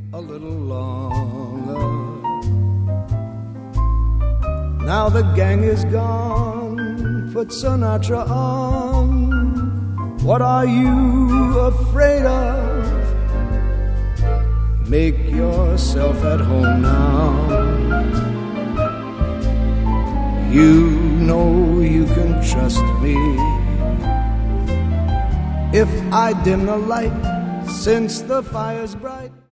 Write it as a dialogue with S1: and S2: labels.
S1: a little longer. Now the gang is gone, put Sinatra on. What are you afraid of? Make yourself at home now. You know you can trust me. If I dim the light, since the fire's bright.